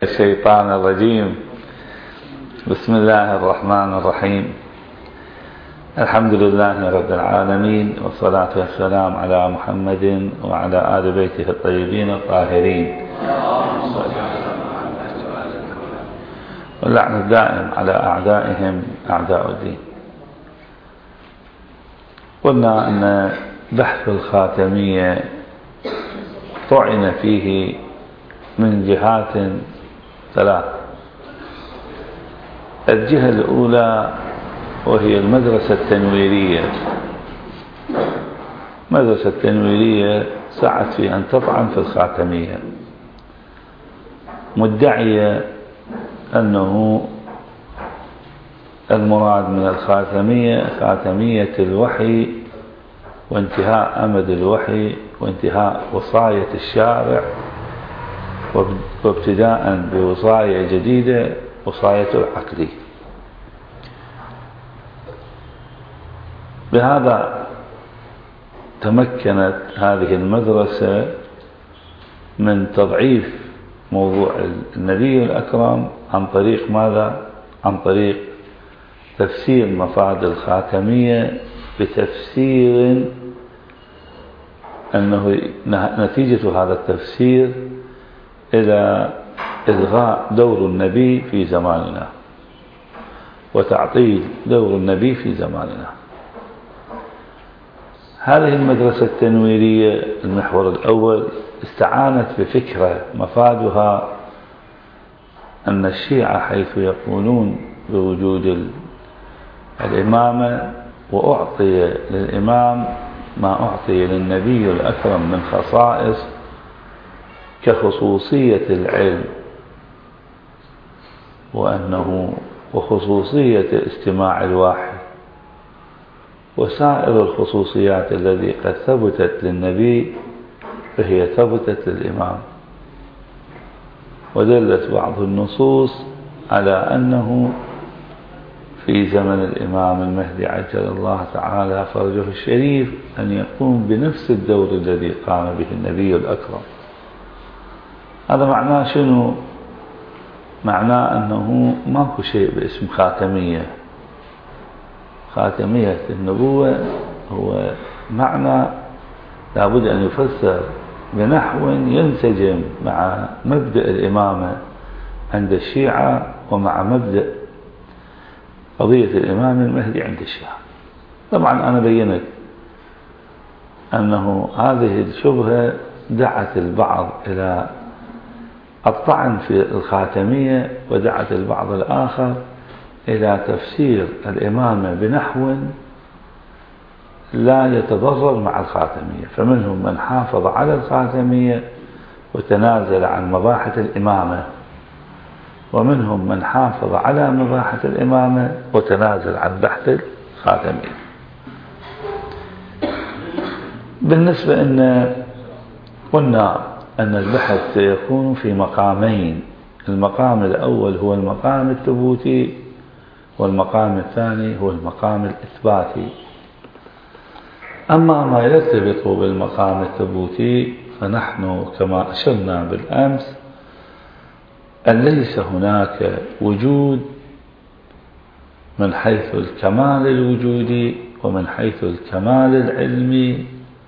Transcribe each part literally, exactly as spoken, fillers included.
الشيطان الرجيم. بسم الله الرحمن الرحيم. الحمد لله رب العالمين، والصلاة والسلام على محمد وعلى آل بيته الطيبين الطاهرين، واللعن الدائم على أعدائهم أعداء الدين. قلنا أن بحث الخاتمية طعن فيه من جهات ثلاث. الجهة الأولى وهي المدرسة التنويرية. المدرسة التنويرية سعت في أن تطعن في الخاتمية، مدعية أنه المراد من الخاتمية خاتمية الوحي وانتهاء أمد الوحي وانتهاء وصاية الشارع، وابتداء بوصاية جديدة، وصاية العقل. بهذا تمكنت هذه المدرسة من تضعيف موضوع النبي الأكرم عن طريق ماذا؟ عن طريق تفسير مفاد الخاتمية بتفسير أنه نتيجة هذا التفسير إلى إلغاء دور النبي في زماننا وتعطيل دور النبي في زماننا. هذه المدرسة التنويرية المحور الأول استعانت بفكرة مفادها أن الشيعة حيث يقولون بوجود الإمامة، وأعطي للإمام ما أعطي للنبي الأكرم من خصائص كخصوصية العلم، وأنه وخصوصية استماع الوحي، وسائر الخصوصيات التي قد ثبتت للنبي فهي ثبتت للإمام. ودلت بعض النصوص على أنه في زمن الإمام المهدي عجل الله تعالى فرجه الشريف أن يقوم بنفس الدور الذي قام به النبي الأكرم. هذا معناه شنو؟ معناه أنه ماكو شيء باسم خاتمية. خاتمية النبوة هو معنى لابد أن يفسر بنحو ينسجم مع مبدأ الإمامة عند الشيعة ومع مبدأ قضية الإمام المهدي عند الشيعة. طبعا أنا بينت أنه هذه الشبهة دعت البعض إلى الطعن في الخاتمية، ودعت البعض الآخر إلى تفسير الإمامة بنحو لا يتضرر مع الخاتمية. فمنهم من حافظ على الخاتمية وتنازل عن مباحث الإمامة، ومنهم من حافظ على مباحث الإمامة وتنازل عن بحث الخاتمية. بالنسبة أن قلنا أن البحث سيكون في مقامين. المقام الأول هو المقام الثبوتي، والمقام الثاني هو المقام الإثباتي. أما ما يرتبط بالمقام الثبوتي فنحن كما أشرنا بالأمس أن ليس هناك وجود من حيث الكمال الوجودي ومن حيث الكمال العلمي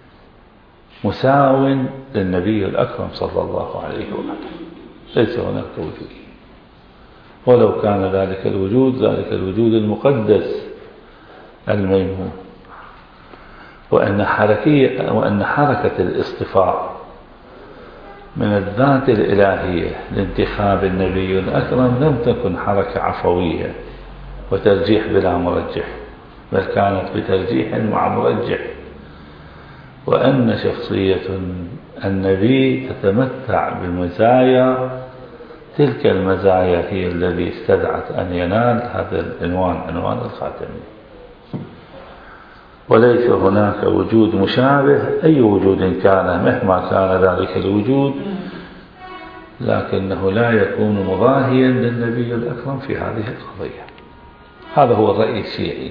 مساو للنبي الأكرم صلى الله عليه وسلم. ليس هناك وجود، ولو كان ذلك الوجود ذلك الوجود المقدس الميمون. وأن حركية وأن حركة الاصطفاء من الذات الإلهية لانتخاب النبي الأكرم لم تكن حركة عفوية وترجيح بلا مرجح، بل كانت بترجيح مع مرجح. وأن شخصية النبي تتمتع بمزايا، تلك المزايا هي الذي استدعت أن ينال هذا العنوان، عنوان الخاتمية. وليس هناك وجود مشابه، أي وجود كان مهما كان ذلك الوجود، لكنه لا يكون مضاهيا للنبي الأكرم في هذه القضية. هذا هو الرأي الشيعي.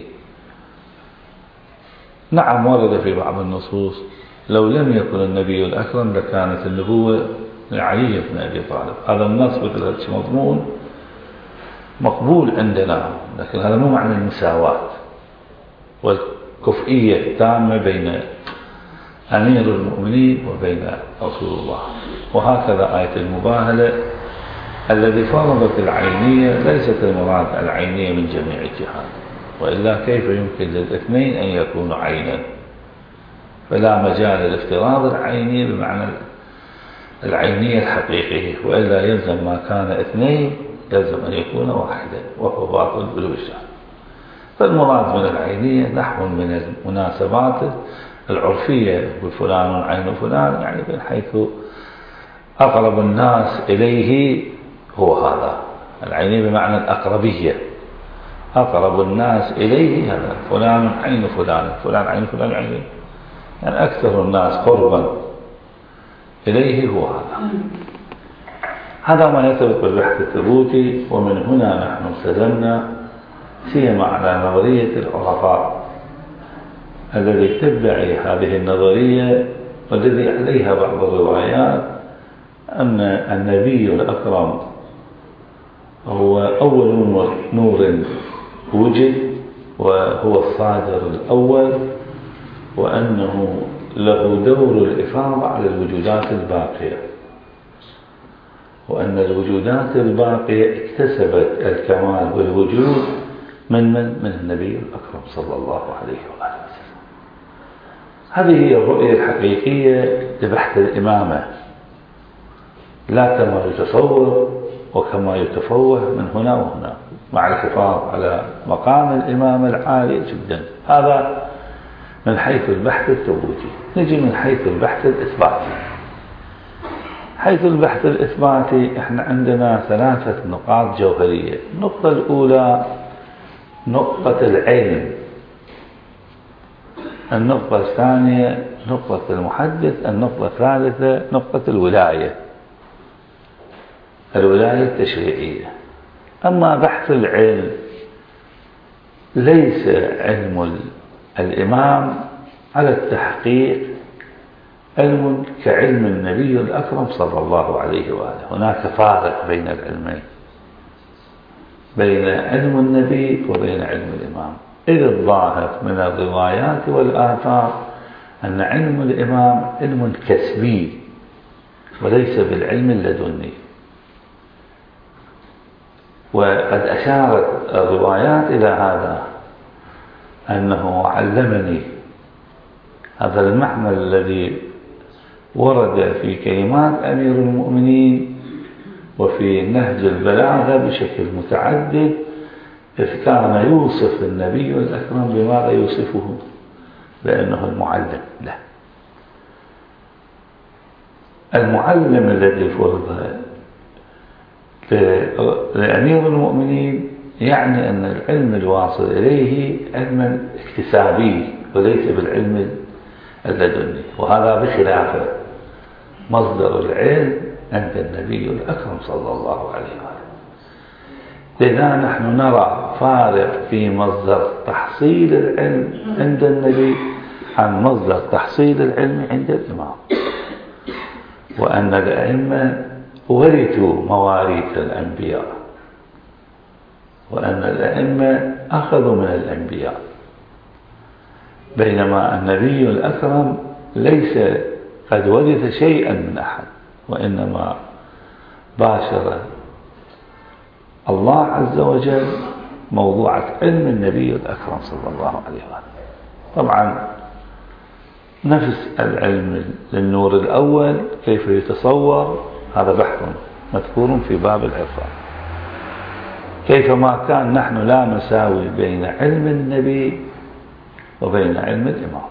نعم ورد في بعض النصوص لو لم يكن النبي الأكرم لكانت النبوة لعلي بن أبي طالب. هذا النص بثلاث مضمون مقبول عندنا، لكن هذا مو معنى المساواة والكفئية التامة بين أمير المؤمنين وبين رسول الله. وهكذا آية المباهلة الذي فرضت العينية ليست المراد العينية من جميع الجهات، وإلا كيف يمكن للاثنين أن يكونوا عينا؟ فلا مجال للافتراض العينية بمعنى العينية الحقيقية، وإلا يلزم ما كان اثنين يلزم أن يكون واحدا، وهو باطل بالوجدان. فالمراد من العينية نحو من المناسبات العرفية بفلان عين فلان، يعني من حيث أقرب الناس إليه هو هذا. العينية بمعنى الأقربية، أقرب الناس إليه هذا، فلان عين فلان، فلان عين فلان عين، يعني أكثر الناس قربا إليه هو هذا. هذا ما يرتبط بالبحث الثبوتي. ومن هنا نحن التزمنا سيما على نظرية العرفاء الذي تدعي هذه النظرية، والذي عليها بعض الروايات أن النبي الأكرم هو أول نور وجد، وهو الصادر الأول، وأنه له دور الإفاضة على الوجودات الباقية، وأن الوجودات الباقية اكتسبت الكمال والوجود من من من النبي الأكرم صلى الله عليه وآله وسلم. هذه هي الرؤية الحقيقية لبحث الإمامة، لا كما يتصور وكما يتفوه من هنا وهنا، مع الحفاظ على مقام الإمامة العالي جدا. هذا من حيث البحث الثبوتي. نجي من حيث البحث الإثباتي. حيث البحث الإثباتي احنا عندنا ثلاثة نقاط جوهرية. النقطة الأولى نقطة العلم، النقطة الثانية نقطة المحدث، النقطة الثالثة نقطة الولاية، الولاية التشريعية. أما بحث العلم ليس علم الإمام على التحقيق علم كعلم النبي الأكرم صلى الله عليه وآله. هناك فارق بين العلمين، بين علم النبي وبين علم الإمام. إذ الظاهر من الروايات والآثار أن علم الإمام علم كسبي وليس بالعلم اللدني. وقد أشارت الروايات إلى هذا، أنه علمني. هذا المعنى الذي ورد في كلمات أمير المؤمنين وفي نهج البلاغة بشكل متعدد، إذ كان يوصف النبي الأكرم بماذا يوصفه؟ بأنه المعلم له. المعلم الذي فرض لأمير المؤمنين يعني أن العلم الواصل إليه علم اكتسابي وليس بالعلم اللدني، وهذا بخلافه مصدر العلم عند النبي الأكرم صلى الله عليه وسلم. لذا نحن نرى فارق في مصدر تحصيل العلم عند النبي عن مصدر تحصيل العلم عند الإمام، وأن الأئمة ورثوا مواريث الأنبياء، وأن الأئمة أخذوا من الأنبياء، بينما النبي الأكرم ليس قد ورث شيئا من أحد، وإنما باشر الله عز وجل موضوعة علم النبي الأكرم صلى الله عليه وسلم. طبعا نفس العلم للنور الأول كيف يتصور، هذا بحث مذكور في باب العرفان. كيفما كان نحن لا نساوي بين علم النبي وبين علم الإمام،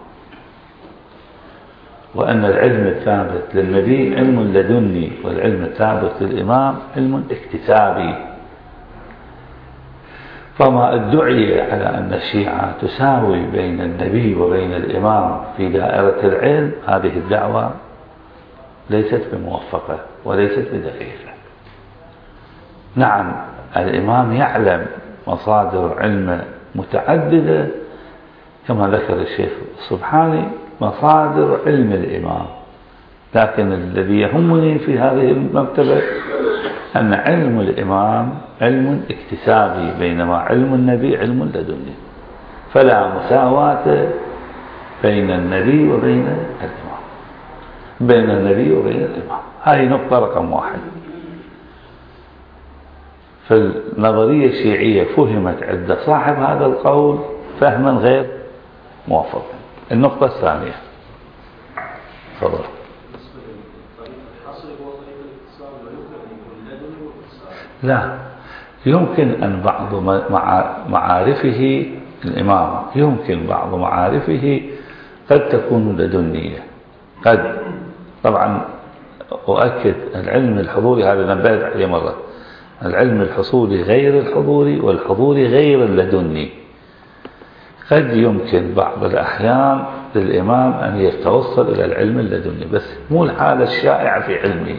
وأن العلم الثابت للنبي علم لدني، والعلم الثابت للإمام علم اكتسابي. فما ادعي على أن الشيعة تساوي بين النبي وبين الإمام في دائرة العلم، هذه الدعوة ليست بموفقة وليست بدقيقة. نعم الإمام يعلم مصادر علم متعددة كما ذكر الشيخ السبحاني، مصادر علم الإمام لكن الذي يهمني في هذه المرتبة أن علم الإمام علم اكتسابي، بينما علم النبي علم لدني، فلا مساواة بين النبي وبين الإمام، بين النبي وبين الإمام. هذه نقطة رقم واحد. فالنظرية الشيعية فهمت عند صاحب هذا القول فهما غير موفق. النقطة الثانية، تفضل. لا، يمكن أن بعض معارفه الإمام يمكن بعض معارفه قد تكون لدنية، قد طبعا أؤكد العلم الحضوري، هذا نبهت عليه مرة، العلم الحصولي غير الحضوري، والحضوري غير اللدني. قد يمكن بعض الأحيان للإمام أن يتوصل إلى العلم اللدني، بس مو الحالة الشائعة في علمه.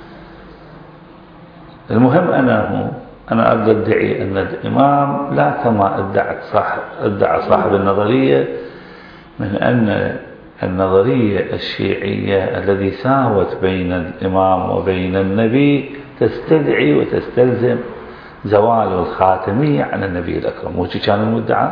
المهم أنه أنا أدعي أن الإمام لا كما ادعت صاحب ادعى صاحب النظرية من أن النظرية الشيعية الذي ساوت بين الإمام وبين النبي تستدعي وتستلزم زوال الخاتمية عن النبي الأكرم. وش كان المدعى؟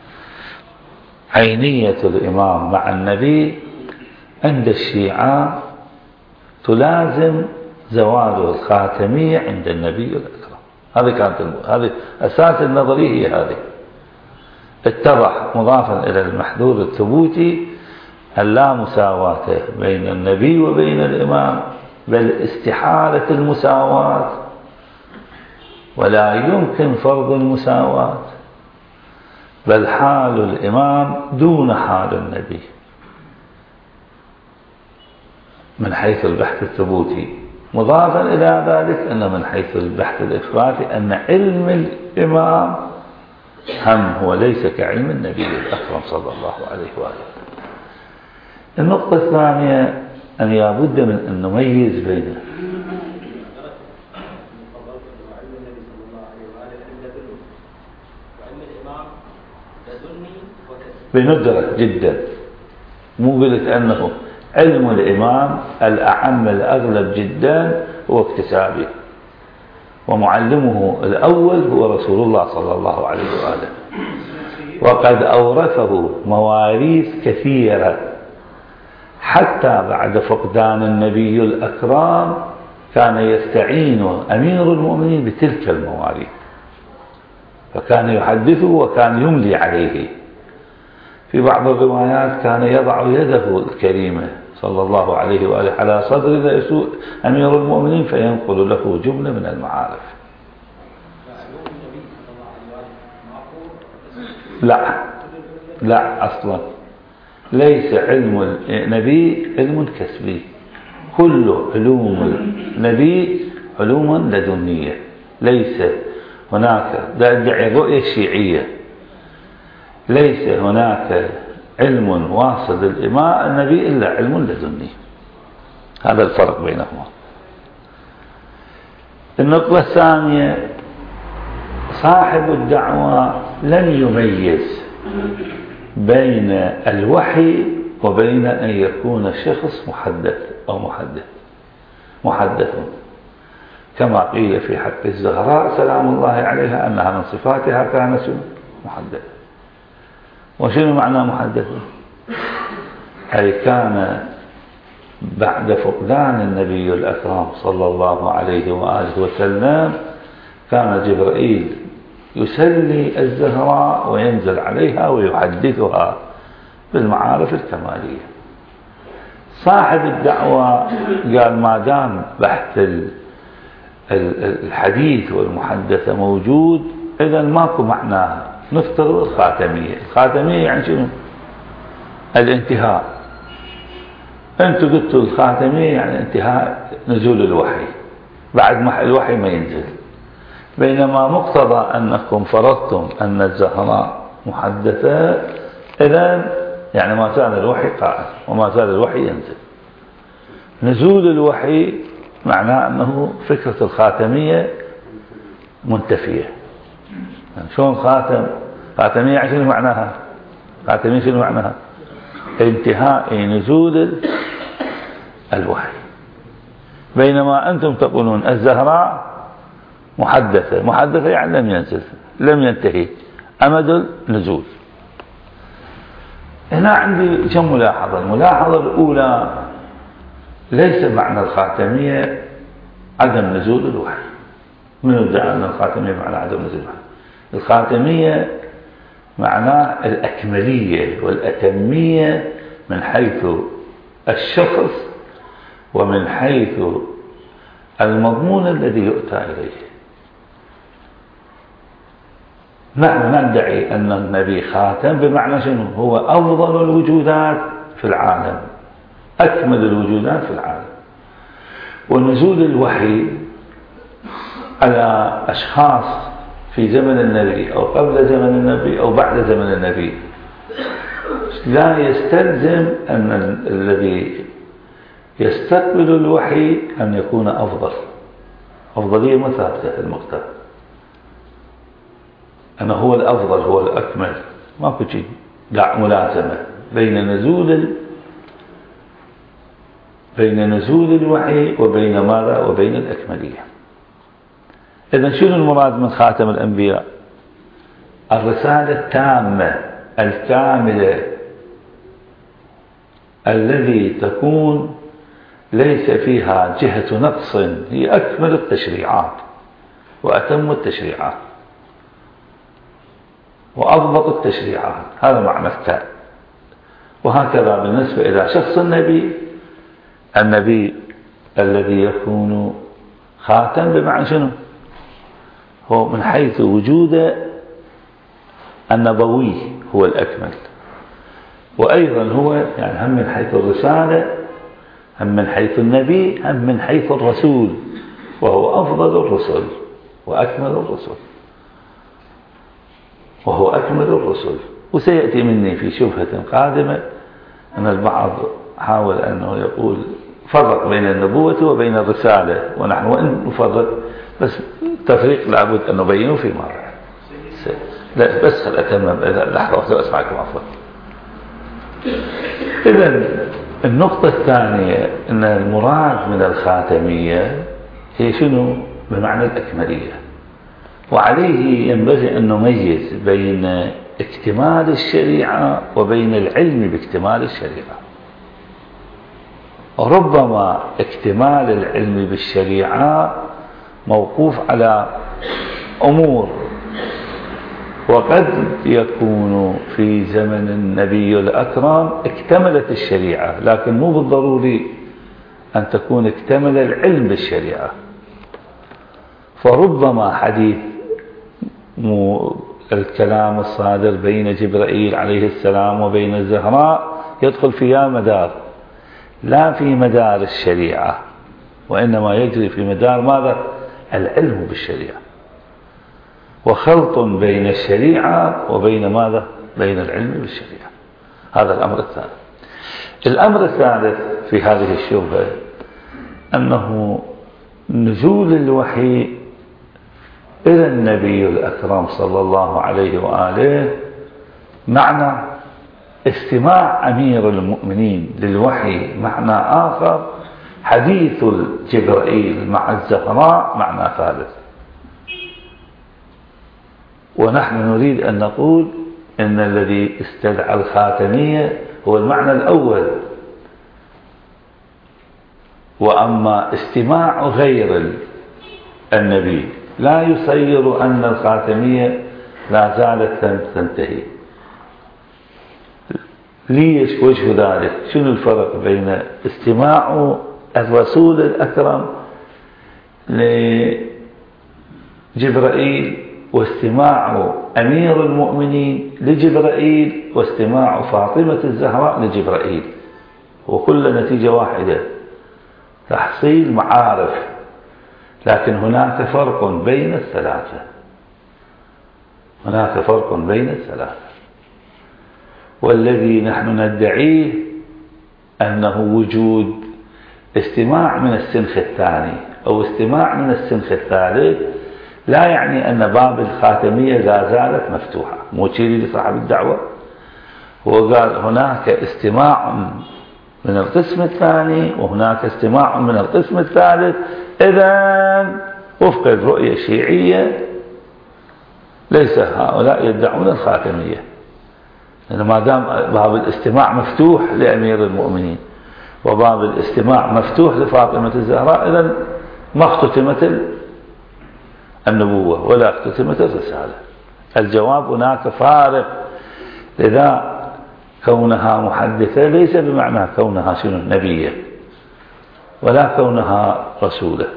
عينية الإمام مع النبي عند الشيعة تلازم زوال الخاتمية عند النبي الأكرم. هذه كانت هذه أساس النظرية، هي هذه. اتضح مضافا إلى المحذور الثبوتي اللا مساواة بين النبي وبين الإمام، بل استحالة المساواة، ولا يمكن فرض المساواة، بل حال الإمام دون حال النبي من حيث البحث الثبوتي. مضافا إلى ذلك أن من حيث البحث الإثباتي أن علم الإمام هم هو ليس كعلم النبي الأكرم صلى الله عليه وآله. النقطة الثانية أن لابد من أن نميز بين بندرك جدا. مو قلت أنه علم الإمام الأعم الأغلب جدا هو اكتسابي، ومعلمه الأول هو رسول الله صلى الله عليه وآله، وقد أورثه مواريث كثيرة حتى بعد فقدان النبي الأكرم كان يستعين أمير المؤمنين بتلك المواريث، فكان يحدثه وكان يملي عليه. في بعض الروايات كان يضع يده الكريمة صلى الله عليه وآله على صدر أمير المؤمنين فينقل له جملة من المعارف. لا لا، أصلا ليس علم النبي علم كسبي، كل علوم النبي علوم لدنية. ليس هناك، ده ادعي الرؤية الشيعية، ليس هناك علم واصل للإمام النبي إلا علم لدني. هذا الفرق بينهما. النقطة الثانية، صاحب الدعوة لم يميز بين الوحي وبين أن يكون شخص محدث أو محدث محدث كما قيل في حق الزهراء سلام الله عليها أنها من صفاتها كانت محدث. وشنو معنى محدث؟ أي كان بعد فقدان النبي الأكرم صلى الله عليه وآله وسلم كان جبرائيل يسلي الزهراء وينزل عليها ويحدثها بالمعارف الكمالية. صاحب الدعوة قال ما دام بحث الحديث والمحدثة موجود إذا ماكو معناها نفترض الخاتمية. الخاتمية يعني شنو؟ الانتهاء. أنتوا قلتوا الخاتمية يعني انتهاء نزول الوحي، بعد ما الوحي ما ينزل، بينما مقتضى أنكم فرضتم أن الزهراء محدثة، إذن يعني ما زال الوحي قائم وما زال الوحي ينزل. نزول الوحي معناه أنه فكرة الخاتمية منتفية. يعني شلون خاتم؟ خاتمية شنو معناها؟ خاتمية شنو معناها؟ انتهاء نزول الوحي، بينما أنتم تقولون الزهراء محدثة. محدثة يعني لم ينزل، لم ينتهي أمد النزول. هنا عندي كم ملاحظة. الملاحظة الأولى، ليس معنى الخاتمية عدم نزول الوحي. من ادعى أن الخاتمية معنى عدم نزول الوحي؟ الخاتمية معناه الأكملية والأتمية من حيث الشخص ومن حيث المضمون الذي يؤتى إليه. نحن ندعي أن النبي خاتم بمعنى شنو؟ هو أفضل الوجودات في العالم، أكمل الوجودات في العالم. ونزول الوحي على أشخاص في زمن النبي أو قبل زمن النبي أو بعد زمن النبي لا يستلزم أن الذي يستقبل الوحي أن يكون أفضل. أفضلية ما ثابتة في المكتب، أنه هو الأفضل هو الأكمل، ماكو شيء قاع ملازمة بين نزول بين نزول الوحي وبين ماذا؟ وبين الأكملية. إذن شنو المراد من خاتم الأنبياء؟ الرسالة التامة الكاملة الذي تكون ليس فيها جهة نقص، هي أكمل التشريعات وأتم التشريعات وأضبط التشريعات. هذا معنى التام. وهكذا بالنسبة إلى شخص النبي، النبي الذي يكون خاتم بمعنى شنو؟ هو من حيث وجود النبوي هو الأكمل، وأيضا هو يعني هم من حيث الرسالة، هم من حيث النبي، هم من حيث الرسول، وهو أفضل الرسل وأكمل الرسل وهو أكمل الرسل. وسيأتي مني في شبهة قادمة أن البعض حاول أنه يقول فرق بين النبوة وبين الرسالة، ونحن وإن نفرق بس التفريق لابد أن نبينه في مرة. لا بس خل أتمم لحظة واحدة أسمعكم عفوا. إذن النقطة الثانية أن المراد من الخاتمية هي شنو؟ بمعنى الأكملية. وعليه ينبغي أن نميز بين اكتمال الشريعة وبين العلم باكتمال الشريعة. ربما اكتمال العلم بالشريعة موقوف على أمور، وقد يكون في زمن النبي الأكرم اكتملت الشريعة، لكن مو بالضروري أن تكون اكتمل العلم بالشريعة. فربما حديث الكلام الصادر بين جبرائيل عليه السلام وبين الزهراء يدخل فيها مدار، لا في مدار الشريعة، وإنما يجري في مدار ماذا؟ العلم بالشريعة، وخلط بين الشريعة وبين ماذا؟ بين العلم بالشريعة. هذا الأمر الثالث. الأمر الثالث في هذه الشبهة أنه نزول الوحي إلى النبي الأكرم صلى الله عليه وآله معنى استماع أمير المؤمنين للوحي معنى آخر، حديث جبرائيل مع الزهراء معنى ثالث. ونحن نريد أن نقول إن الذي استدعى الخاتمية هو المعنى الأول، وأما استماع غير النبي لا يصير أن الخاتمية لا زالت تنتهي. ليش وجه ذلك؟ شنو الفرق بين استماع الرسول الأكرم لجبرائيل واستماع أمير المؤمنين لجبرائيل واستماع فاطمة الزهراء لجبرائيل؟ وكل نتيجة واحدة، تحصيل معارف، لكن هناك فرق بين الثلاثة. هناك فرق بين الثلاثة، والذي نحن ندعيه أنه وجود استماع من السنخ الثاني أو استماع من السنخ الثالث لا يعني أن باب الخاتمية لا زالت مفتوحة. موتشيري لصاحب الدعوة هو قال هناك استماع من القسم الثاني وهناك استماع من القسم الثالث. إذا وفق الرؤية الشيعية ليس هؤلاء يدعون الخاتمية، لأن ما دام باب الاستماع مفتوح لأمير المؤمنين وباب الاستماع مفتوح لفاطمة الزهراء، إذن ما اختتمت النبوة ولا اختتمت الرسالة. الجواب هناك فارق. لذا كونها محدثة ليس بمعنى كونها شنو نبية، ولا كونها رسولة.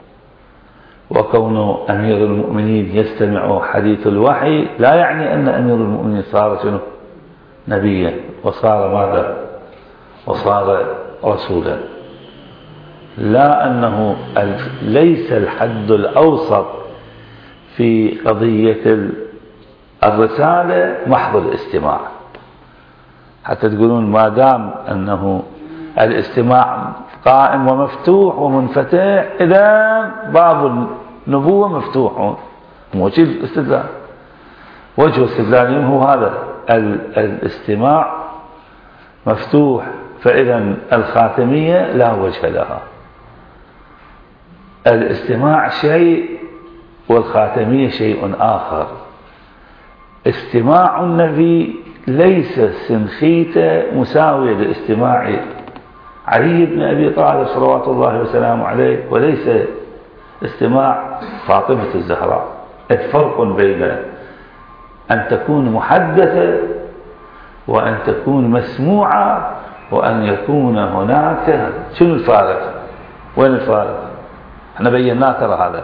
وكون أمير المؤمنين يستمع حديث الوحي لا يعني أن أمير المؤمنين صار شنو نبيا وصار ماذا وصار رسولا. لا أنه ليس الحد الأوسط في قضية الرسالة محض الاستماع، حتى تقولون ما دام أنه الاستماع قائم ومفتوح ومنفتح إذا باب النبوة مفتوح. وجه الاستدلال وجه استدلالهم هو هذا، الاستماع مفتوح، فإذا الخاتمية لا وجه لها. الاستماع شيء والخاتمية شيء آخر. استماع النبي ليس سنخيته مساوية لاستماع علي بن أبي طالب صلوات الله وسلامه عليه، وليس استماع فاطمة الزهراء. الفرق بين أن تكون محدثة وأن تكون مسموعة وأن يكون هناك شنو الفارق؟ وين الفارق؟ احنا بينا ترى هذا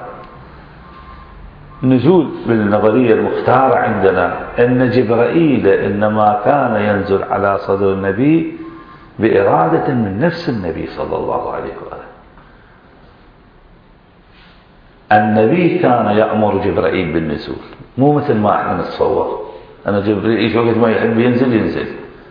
نزول بالنظرية المختارة عندنا أن جبرائيل إنما كان ينزل على صدر النبي بإرادة من نفس النبي صلى الله عليه وآله. النبي كان يأمر جبرائيل بالنزول، مو مثل ما احنا نتصور أنا جبرائيل وقت ما يحب ينزل ينزل.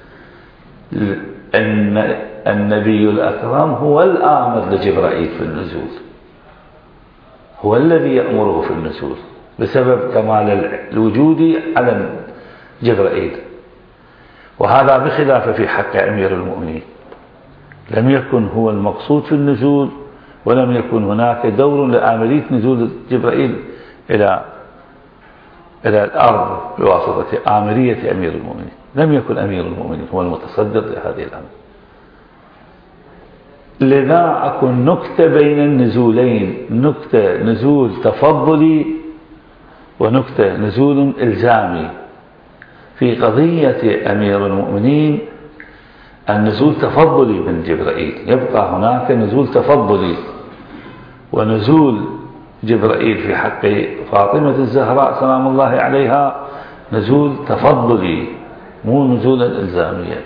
أن النبي الأكرم هو الآمر لجبرائيل في النزول، هو الذي يأمره في النزول بسبب كمال الوجود على جبرائيل. وهذا بخلاف في حق أمير المؤمنين، لم يكن هو المقصود في النزول، ولم يكن هناك دور لآمرية نزول جبرائيل إلى إلى الأرض بواسطة آمرية أمير المؤمنين. لم يكن أمير المؤمنين هو المتصدر لهذه الأمر. لذا أكون نكتة بين النزولين، نكتة نزول تفضلي ونكتة نزول إلزامي. في قضية أمير المؤمنين النزول تفضلي من جبرائيل، يبقى هناك نزول تفضلي، ونزول جبرائيل في حق فاطمة الزهراء سلام الله عليها نزول تفضلي مو نزولا إلزاميا.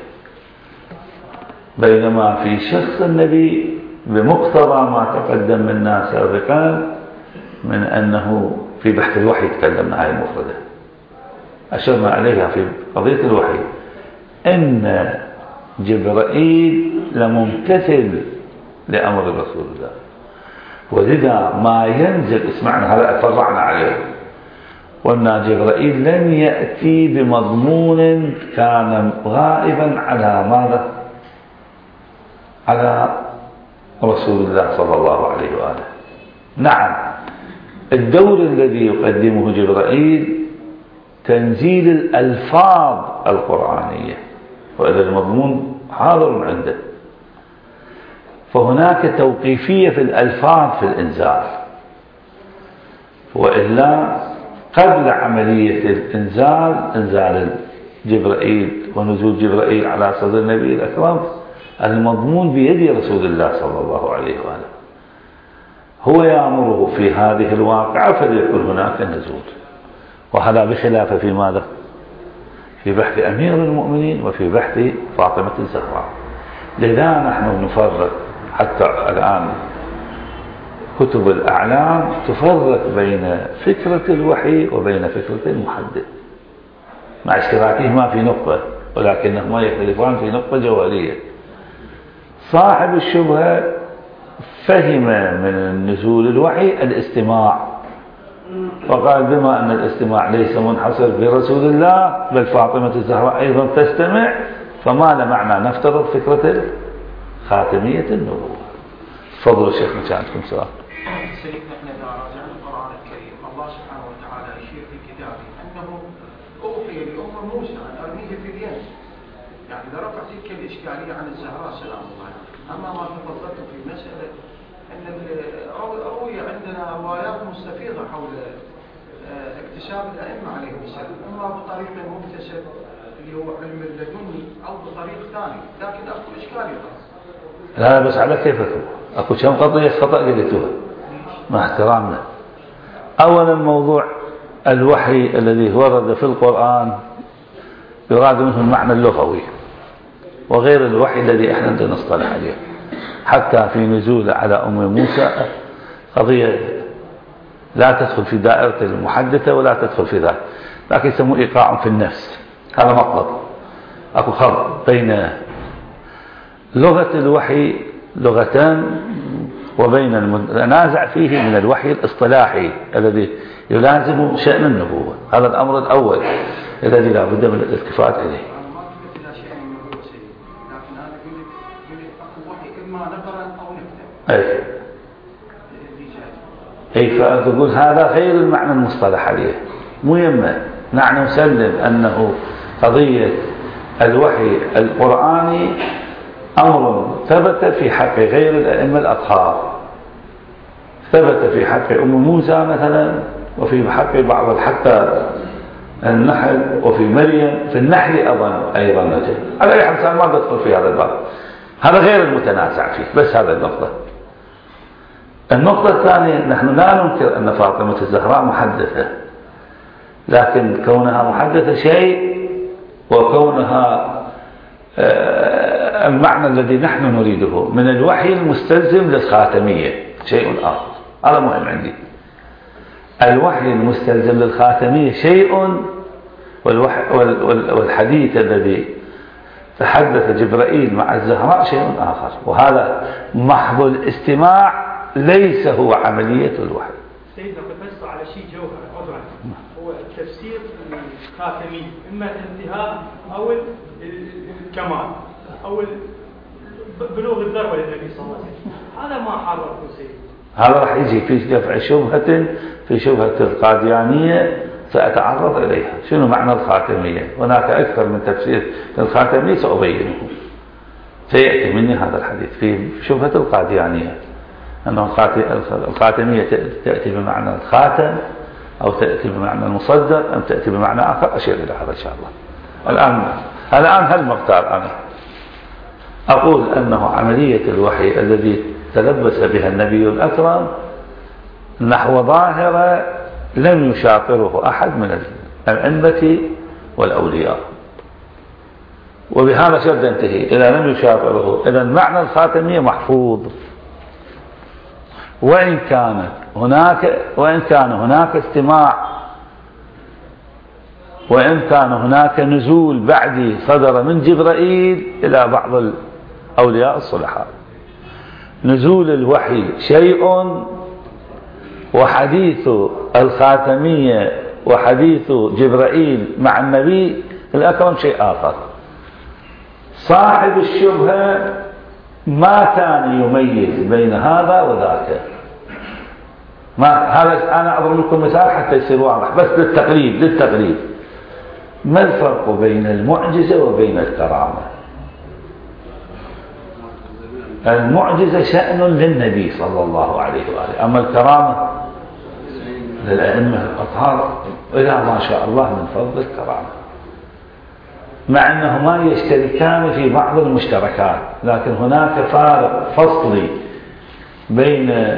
بينما في شخص النبي بمقتضى ما تقدم منا سابقا من أنه في بحث الوحي تكلمنا هاي المفردة أشرنا عليها في قضية الوحي، أن جبرائيل لممتثل لأمر رسول الله، ولذا ما ينزل اسمعنا هذا فرعنا عليه، وأن جبرائيل لم يأتي بمضمون كان غائبا على ماذا؟ على رسول الله صلى الله عليه وآله. نعم الدور الذي يقدمه جبرائيل تنزيل الألفاظ القرآنية، وإذا المضمون حاضر عنده، فهناك توقيفية في الألفاظ في الإنزال، وإلا قبل عملية الإنزال إنزال جبرائيل ونزول جبرائيل على صدر النبي الأكرم المضمون بيد رسول الله صلى الله عليه وآله، هو يأمره في هذه الواقعة فليكن هناك نزول. وهذا بخلاف في ماذا؟ في بحث أمير المؤمنين وفي بحث فاطمة الزهراء. لذا نحن نفرق حتى الآن كتب الأعلام تفرق بين فكرة الوحي وبين فكرة المحدث، مع اشتراكهما في نقطة ولكنهما يختلفان في نقطة جوهرية. صاحب الشبهة فهم من نزول الوحي الاستماع، وقال بما أن الاستماع ليس منحصر في رسول الله بل فاطمة الزهراء أيضا تستمع، فما لا معنى نفترض فكرة خاتمية النبوة. تفضلوا شيخ مكانكم سؤال. سيدنا احنا اذا راجعنا القرآن الكريم الله سبحانه وتعالى يشير في كتابه انه اوحي لام موسى ان ارميه في اليم، يعني اذا رفع تلك الاشكاليه عن الزهراء سلام الله عليها. اما ما تفضلتم في مساله ان روي عندنا روايات مستفيضه حول اكتساب الائمه عليهم السلام، اما بطريق مكتسب اللي هو علم اللدني او بطريق ثاني، لكن اكو اشكاليه. لا بس على كيفكم، اكو كم قضيه خطا قلتوها مع احترامنا. اولا موضوع الوحي الذي ورد في القرآن يراد منه المعنى اللغوي وغير الوحي الذي احنا نصطلح عليه. حتى في نزول على ام موسى قضيه لا تدخل في دائره المحدثه ولا تدخل في ذلك، لكن يسموه ايقاع في النفس. هذا مطلب. اكو خلط بين لغه الوحي لغتان وبين المتنازع فيه من الوحي الاصطلاحي الذي يلازم شأن النبوة. هذا الأمر الأول الذي لا بد من الالتفات إليه. أي أي فتقول هذا غير المعنى المصطلح عليه مو يمه. نحن نسلم أنه قضية الوحي القرآني أمر ثبت في حق غير الأئمة الأطهار، ثبت في حق أم موسى مثلا، وفي حق بعض حتى النحل، وفي مريم في النحل أظن أيضا نجد. على أي حال ما بدخل في هذا الباب، هذا غير المتنازع فيه. بس هذا النقطة. النقطة الثانية، نحن لا ننكر أن فاطمة الزهراء محدثة، لكن كونها محدثة شيء، وكونها المعنى الذي نحن نريده من الوحي المستلزم للخاتمية شيء آخر. هذا مهم عندي. الوحي المستلزم للخاتمية شيء، والحديث الذي تحدث جبرائيل مع الزهراء شيء آخر، وهذا محض الاستماع ليس هو عملية الوحي. سيدنا قد بس على شيء جوهر عذرا، هو التفسير الخاتمي، إما الانتهاء أو الكمال أو بلوغ الذروة للنبي صلى الله عليه وسلم. هذا ما حرره سيدنا. هذا راح يجي في دفع شبهة في شبهة القاديانية سأتعرض إليها. شنو معنى الخاتمية؟ هناك أكثر من تفسير للخاتمية سأبينه. سيأتي مني هذا الحديث في شبهة القاديانية أنه الخاتمية تأتي بمعنى الخاتم، أو تأتي بمعنى المصدر، أم تأتي بمعنى آخر. أشير إلى هذا إن شاء الله. الآن الآن هل مختار أنا أقول أنه عملية الوحي الذي تلبس بها النبي الأكرم نحو ظاهرة لم يشاطره أحد من الأئمة والأولياء، وبهذا شرط انتهي. إذا لم يشاطره، إذا معنى الخاتمية محفوظ، وإن كانت هناك وإن كان هناك استماع، وإن كان هناك نزول بعدي صدر من جبرائيل إلى بعض الأولياء الصلحاء. نزول الوحي شيء، وحديث الخاتمية وحديث جبرائيل مع النبي الأكرم شيء آخر. صاحب الشبهة ما كان يميز بين هذا وذاك. ما هذا أنا أضرب لكم مثال حتى يصير واضح، بس للتقريب للتقريب. ما الفرق بين المعجزة وبين الكرامة؟ المعجزة شأن للنبي صلى الله عليه وآله، أما الكرامة للأئمة الأطهار إلى ما شاء الله من فضل الكرامة، مع أنهما يشتركان في بعض المشتركات، لكن هناك فارق فصلي بين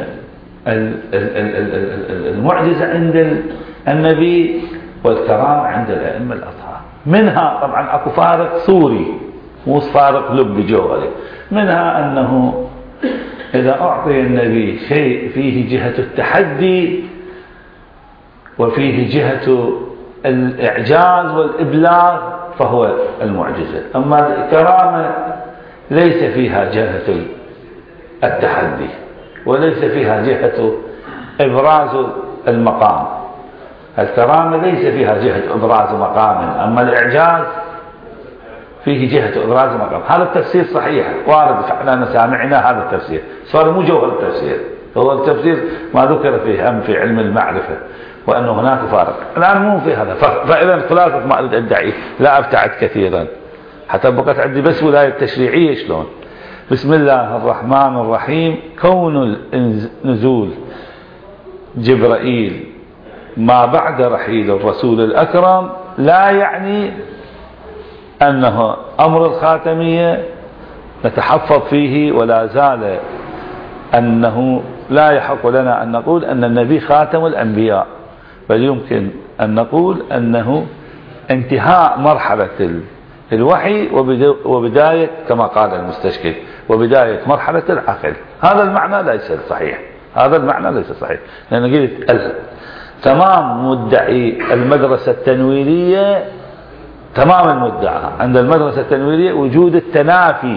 المعجزة عند النبي والكرامة عند الأئمة الأطهار. منها طبعا أكو فارق صوري، مو فارق لب جوهري. منها أنه إذا أعطي النبي شيء فيه جهة التحدي وفيه جهة الإعجاز والإبلاغ فهو المعجزة، أما الكرامة ليس فيها جهة التحدي وليس فيها جهة إبراز المقام. الكرامة ليس فيها جهة إبراز مقام، أما الإعجاز فيه جهة إبراز مقام. هذا التفسير صحيح وارد على مسامعنا، هذا التفسير صار مو جوهر التفسير، هو التفسير ما ذكر فيه هم في علم المعرفة وأن هناك فارق. الآن مو في هذا، فإذا خلاصة ما أريد أدعي، لا أبتعد كثيرا حتى بقت عندي بس ولاية تشريعية. شلون؟ بسم الله الرحمن الرحيم. كون نزول جبرائيل ما بعد رحيل الرسول الأكرم لا يعني أنه أمر الخاتمية نتحفظ فيه، ولا زال أنه لا يحق لنا أن نقول أن النبي خاتم الأنبياء، بل يمكن أن نقول أنه انتهاء مرحلة الوحي وبداية كما قال المستشكل وبداية مرحلة العقل. هذا المعنى ليس صحيح، هذا المعنى ليس صحيح، لأن قلت تمام مدعي المدرسة التنويرية، تمام المدعى عند المدرسة التنويرية وجود التنافي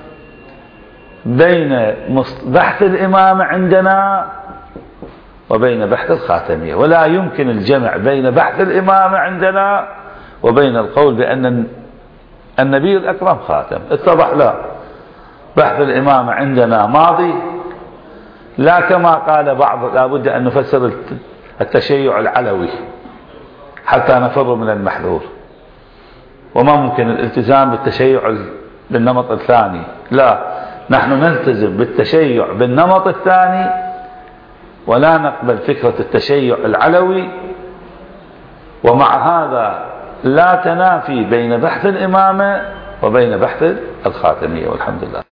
بين بحث الإمامة عندنا وبين بحث الخاتمية، ولا يمكن الجمع بين بحث الإمامة عندنا وبين القول بأن النبي الأكرم خاتم. اتضح لا، بحث الإمامة عندنا ماضي، لا كما قال بعض لابد أن نفسر التشيع العلوي حتى نفر من المحذور، وما ممكن الالتزام بالتشيع بالنمط الثاني، لا، نحن نلتزم بالتشيع بالنمط الثاني ولا نقبل فكرة التشيع العلوي. ومع هذا لا تنافي بين بحث الإمامة وبين بحث الخاتمية، والحمد لله.